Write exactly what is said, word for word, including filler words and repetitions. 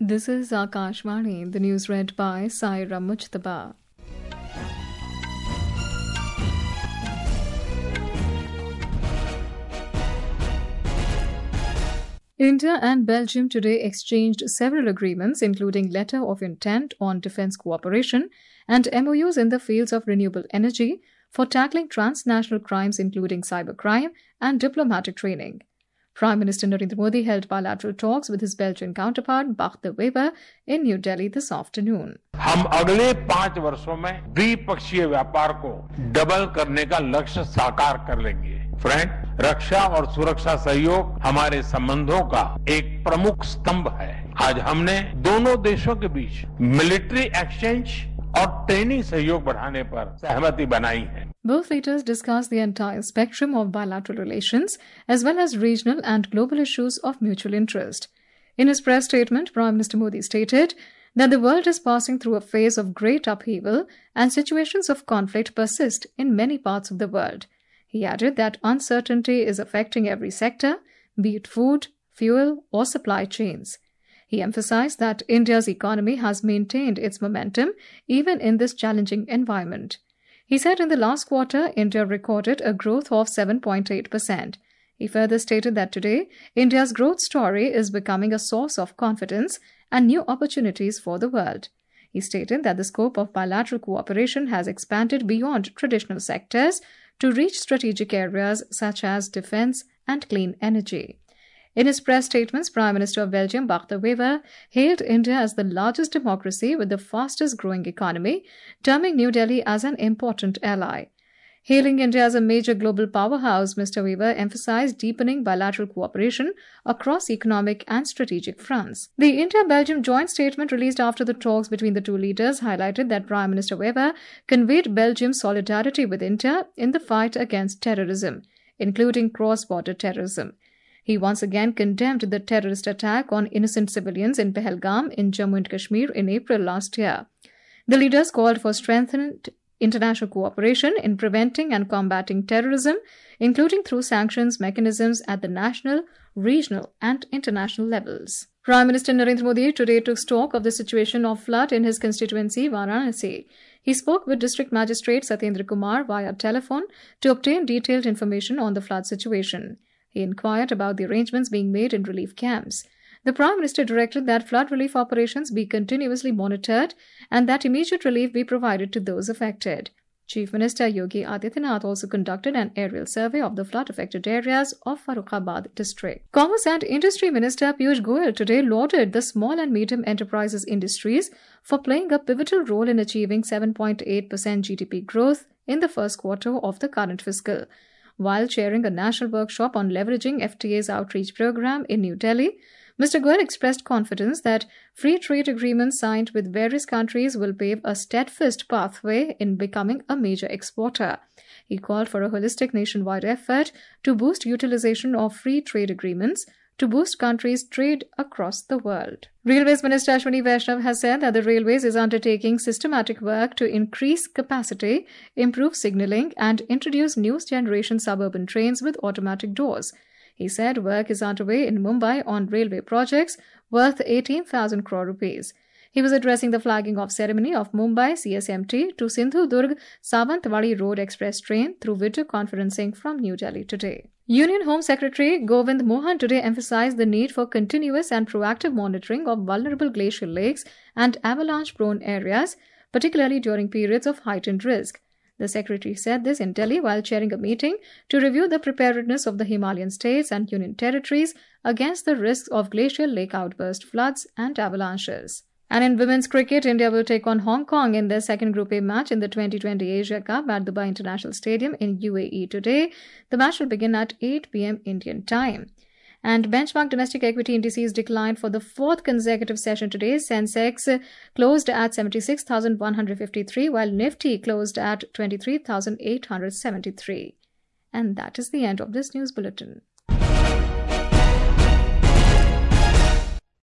This is Akashvani, the news read by Saira Mujtaba. India and Belgium today exchanged several agreements, including letter of intent on defense cooperation and M O Us in the fields of renewable energy for tackling transnational crimes, including cybercrime and diplomatic training. Prime Minister Narendra Modi held bilateral talks with his Belgian counterpart Bart De Wever in New Delhi this afternoon. हम अगले पांच वर्षों में द्विपक्षीय व्यापार को double करने का लक्ष्य साकार कर लेंगे। फ्रेंड, रक्षा और सुरक्षा सहयोग हमारे संबंधों का एक प्रमुख स्तंभ है। आज हमने दोनों देशों के बीच मिलिट्री एक्सचेंज और ट्रेनिंग सहयोग बढ़ाने पर सहमति बनाई है। Both leaders discussed the entire spectrum of bilateral relations as well as regional and global issues of mutual interest. In his press statement, Prime Minister Modi stated that the world is passing through a phase of great upheaval and situations of conflict persist in many parts of the world. He added that uncertainty is affecting every sector, be it food, fuel, or supply chains. He emphasized that India's economy has maintained its momentum even in this challenging environment. He said in the last quarter, India recorded a growth of seven point eight percent. He further stated that today, India's growth story is becoming a source of confidence and new opportunities for the world. He stated that the scope of bilateral cooperation has expanded beyond traditional sectors to reach strategic areas such as defense and clean energy. In his press statements, Prime Minister of Belgium Bart De Wever hailed India as the largest democracy with the fastest growing economy, terming New Delhi as an important ally. Hailing India as a major global powerhouse, Mister Wever emphasized deepening bilateral cooperation across economic and strategic fronts. The India-Belgium joint statement released after the talks between the two leaders highlighted that Prime Minister Wever conveyed Belgium's solidarity with India in the fight against terrorism, including cross-border terrorism. He once again condemned the terrorist attack on innocent civilians in Pahalgam in Jammu and Kashmir in April last year. The leaders called for strengthened international cooperation in preventing and combating terrorism, including through sanctions mechanisms at the national, regional, and international levels. Prime Minister Narendra Modi today took stock of the situation of flood in his constituency, Varanasi. He spoke with District Magistrate Satyendra Kumar via telephone to obtain detailed information on the flood situation. He inquired about the arrangements being made in relief camps. The Prime Minister directed that flood relief operations be continuously monitored and that immediate relief be provided to those affected. Chief Minister Yogi Adityanath also conducted an aerial survey of the flood-affected areas of Farrukhabad district. Commerce and Industry Minister Piyush Goyal today lauded the small and medium enterprises industries for playing a pivotal role in achieving seven point eight percent G D P growth in the first quarter of the current fiscal. While chairing a national workshop on leveraging F T A's outreach program in New Delhi, Mister Goyal expressed confidence that free trade agreements signed with various countries will pave a steadfast pathway in becoming a major exporter. He called for a holistic nationwide effort to boost utilization of free trade agreements to boost countries' trade across the world. Railways Minister Ashwini Vaishnav has said that the Railways is undertaking systematic work to increase capacity, improve signalling, and introduce new generation suburban trains with automatic doors. He said work is underway in Mumbai on railway projects worth eighteen thousand crore rupees. He was addressing the flagging off ceremony of Mumbai C S M T to Sindhu-Durg Savantwadi Road Express train through video conferencing from New Delhi today. Union Home Secretary Govind Mohan today emphasized the need for continuous and proactive monitoring of vulnerable glacial lakes and avalanche-prone areas, particularly during periods of heightened risk. The Secretary said this in Delhi while chairing a meeting to review the preparedness of the Himalayan states and union territories against the risks of glacial lake outburst floods and avalanches. And in women's cricket, India will take on Hong Kong in their second Group A match in the twenty twenty Asia Cup at Dubai International Stadium in U A E today. The match will begin at eight p m Indian time. And benchmark domestic equity indices declined for the fourth consecutive session today. Sensex closed at seventy-six thousand one hundred fifty-three, while Nifty closed at twenty-three thousand eight hundred seventy-three. And that is the end of this news bulletin.